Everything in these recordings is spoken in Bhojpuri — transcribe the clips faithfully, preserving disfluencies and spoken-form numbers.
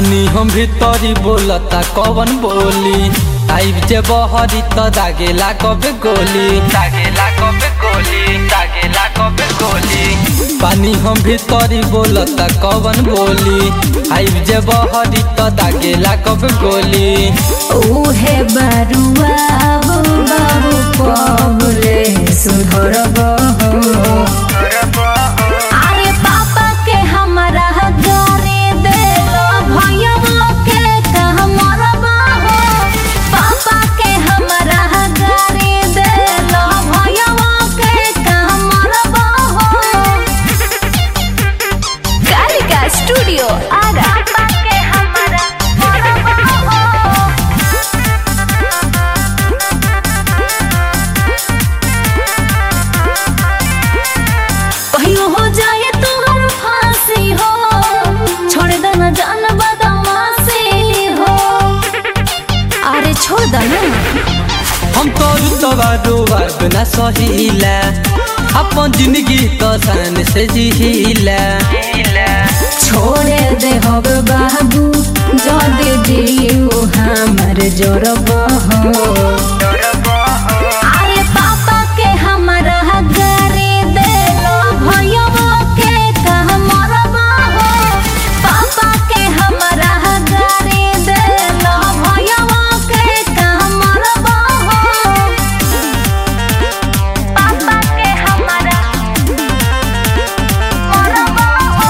पानी हम भीतरी बोलता कवन बोली आइब जे बहरी त दागेला कबे गोली दागेला कबे गोली दागेला कबे गोली पानी हम भीतरी बोलता कवन बोली आइब जे बहरी त दागेला कबे गोली ओहे बरुआ बाबू पबले सुधरब अरे पापा के हमरा गारे देलो भैया के कह मरब हो पापा के हमरा गारे देलो भैया के कह मरब हो कालिका स्टूडियो आरा पापा के हमरा मरब हो कहियो हो जाए तोहर फांसी हो छोड़ देना जान बदमाशी हो अरे छोड़ देना हम तो रुतवा रोवर बिना सहीला अपन जिंदगी तो सान से जीला छोड़े दे हब बाबू जदे दियो हमर जोरब हो अरे पापा के हमरा गारे देलो भैया के कह मरब हो पापा के हमरा गारे देलो भैया के कह मरब हो पापा के हमरा मरब हो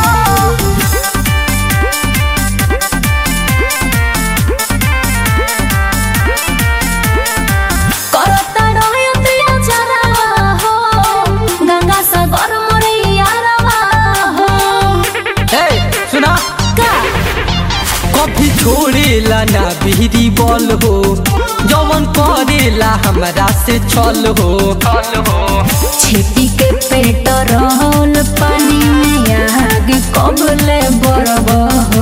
करता रहत अचरवा हो गंगा सागर मोरियारवा हो हे सुना का कभी छोड़ेला ना बिहरी बल हो जवन करेला हमरा से छल हो छल हो छिपी के पेट रहल पानी में आग कबले बरब